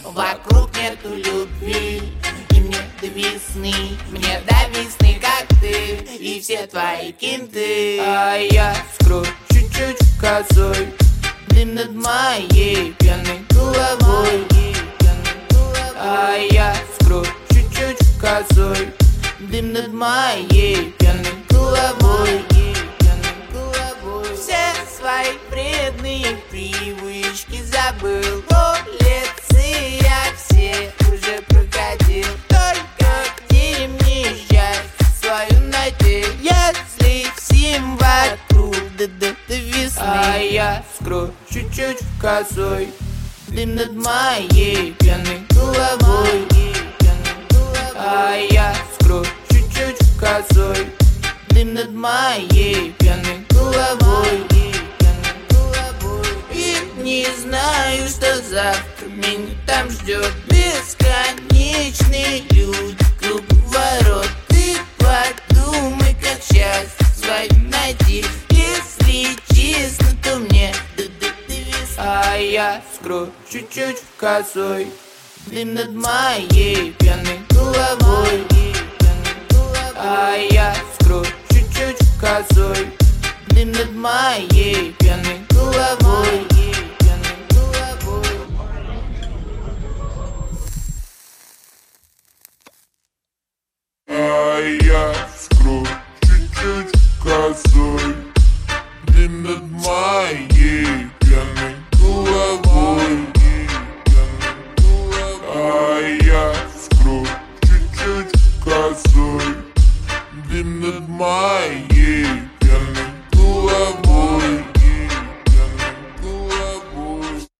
вокруг нету любви. И мне до весны, как ты и все твои кенты. А я скрою чуть-чуть косой дым над моей пьяной головой. А я скрою чуть-чуть косой дым над моей пьяной головой. Все свои вредные привычки забыл, улицы я все уже проходил. Только где мне счастье свою найти, если всем вокруг до весны. А я скрою чуть-чуть косой дым над моей пьяной головой. А я скрою чуть-чуть косой дым над моей пьяной головой. И не знаю, что завтра меня там ждет. Бесконечные люди, круговорот. Ты подумай, как счастье свое найти. Если честно, то мне до весны. А я скрою чуть-чуть косой дым над моей пьяной головой. А я скрою чуть-чуть косой дым над моей пьяной головой. А я скрою чуть-чуть косой дым над моей пьяной головой. А я скрою чуть-чуть косой дым над моей